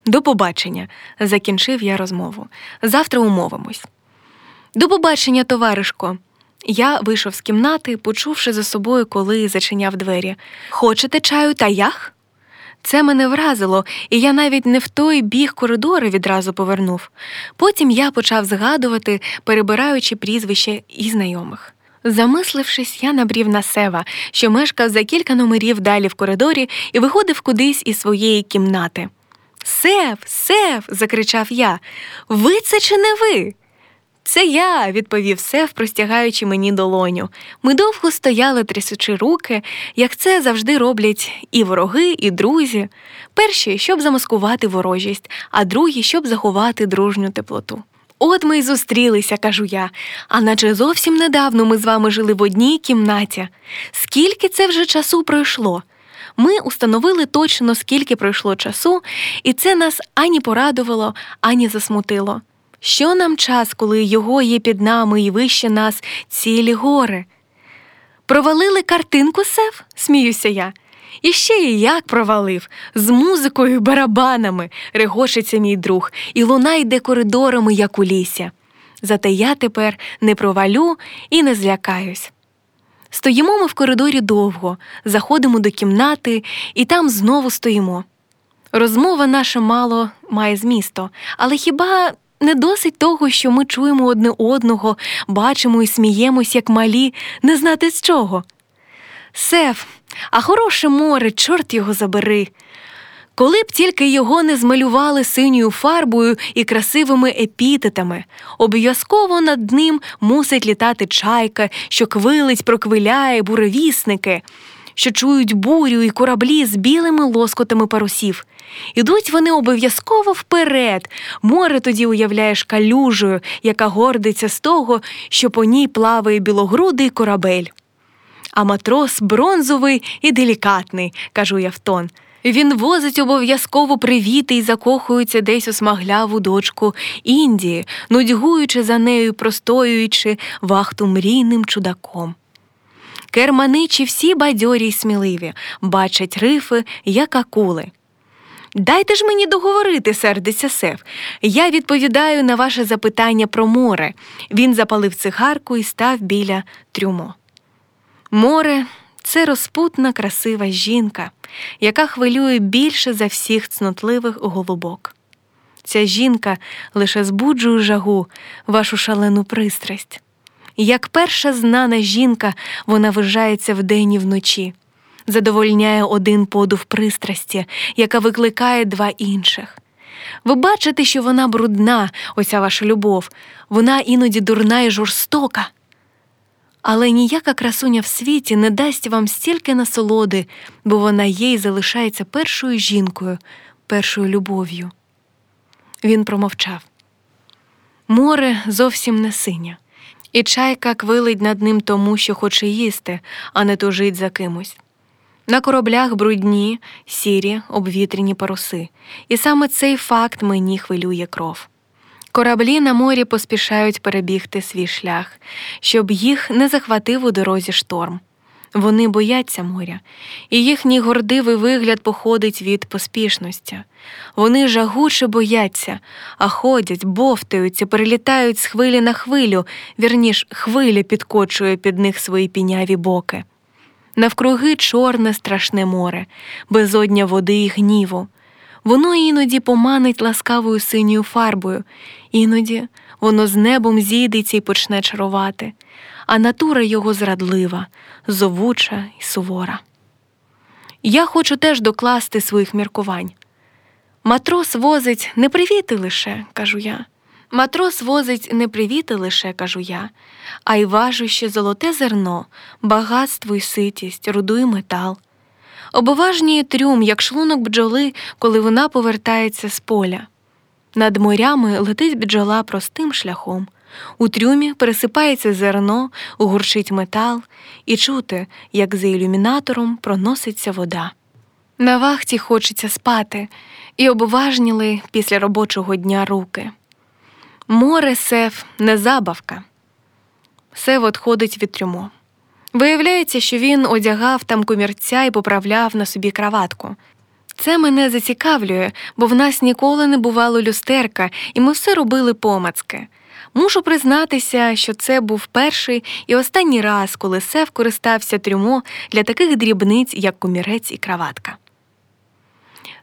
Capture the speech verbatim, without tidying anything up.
До побачення, закінчив я розмову. Завтра умовимось. До побачення, товаришко. Я вийшов з кімнати, почувши за собою, коли зачиняв двері. Хочете чаю та ях? Це мене вразило, і я навіть не в той біг коридору відразу повернув. Потім я почав згадувати, перебираючи прізвища і знайомих. Замислившись, я набрів на Сева, що мешкав за кілька номерів далі в коридорі і виходив кудись із своєї кімнати. «Сев! Сев!» – закричав я. «Ви це чи не ви?» «Це я!» – відповів Сев, простягаючи мені долоню. Ми довго стояли, трясучи руки, як це завжди роблять і вороги, і друзі. Перші, щоб замаскувати ворожість, а другі, щоб заховати дружню теплоту. «От ми й зустрілися», – кажу я, «а наче зовсім недавно ми з вами жили в одній кімнаті. Скільки це вже часу пройшло?» Ми установили точно, скільки пройшло часу, і це нас ані порадувало, ані засмутило. Що нам час, коли його є під нами і вище нас цілі гори? «Провалили картинку, Сев?» – сміюся я. «І ще й як провалив! З музикою і барабанами!» – регочеться мій друг, і луна йде коридорами, як у лісі. Зате я тепер не провалю і не злякаюсь. Стоїмо ми в коридорі довго, заходимо до кімнати і там знову стоїмо. Розмова наша мало має змісту, але хіба не досить того, що ми чуємо одне одного, бачимо і сміємось, як малі, не знати з чого? «Сев, а хороше море, чорт його забери! Коли б тільки його не змалювали синьою фарбою і красивими епітетами, обов'язково над ним мусить літати чайка, що квилить, проквиляє, буревісники, що чують бурю і кораблі з білими лоскотами парусів. Ідуть вони обов'язково вперед, море тоді уявляєш калюжею, яка гордиться з того, що по ній плаває білогрудий корабель. А матрос бронзовий і делікатний», – кажу я в тон. «Він возить обов'язково привіти і закохується десь у смагляву дочку Індії, нудьгуючи за нею, простоюючи вахту мрійним чудаком. Керманичі всі бадьорі й сміливі, бачать рифи, як акули». «Дайте ж мені договорити», – сердиться Сев. «Я відповідаю на ваше запитання про море». Він запалив цигарку і став біля трюмо. Море – це розпутна, красива жінка, яка хвилює більше за всіх цнотливих голубок. Ця жінка лише збуджує жагу, вашу шалену пристрасть. Як перша знана жінка, вона вижається вдень і вночі, задовольняє один подув пристрасті, яка викликає два інших. Ви бачите, що вона брудна, оця ваша любов, вона іноді дурна і жорстока. Але ніяка красуня в світі не дасть вам стільки насолоди, бо вона є й залишається першою жінкою, першою любов'ю. Він промовчав. Море зовсім не синє, і чайка квилить над ним тому, що хоче їсти, а не тужить за кимось. На кораблях брудні, сірі, обвітряні паруси, і саме цей факт мені хвилює кров. Кораблі на морі поспішають перебігти свій шлях, щоб їх не захватив у дорозі шторм. Вони бояться моря, і їхній гордивий вигляд походить від поспішності. Вони жагуче бояться, а ходять, бовтаються, перелітають з хвилі на хвилю, вірніш, хвиля підкочує під них свої піняві боки. Навкруги чорне страшне море, безодня води і гніву. Воно іноді поманить ласкавою синьою фарбою, іноді воно з небом зійдеться і почне чарувати, а натура його зрадлива, зовуча і сувора. Я хочу теж докласти своїх міркувань. Матрос возить не привіти лише, кажу я. Матрос возить не привіти лише, кажу я, а й важуще золоте зерно, багатство й ситість, руду й метал. Обоважнює трюм, як шлунок бджоли, коли вона повертається з поля. Над морями летить бджола простим шляхом. У трюмі пересипається зерно, гурчить метал, і чути, як за ілюмінатором проноситься вода. На вахті хочеться спати, і обоважніли після робочого дня руки. Море, Сев, не забавка. Сев одходить від трюмо. Виявляється, що він одягав там комірця і поправляв на собі краватку. Це мене зацікавлює, бо в нас ніколи не бувало люстерка, і ми все робили помацки. Мушу признатися, що це був перший і останній раз, коли Сев користався трюмо для таких дрібниць, як комірець і краватка.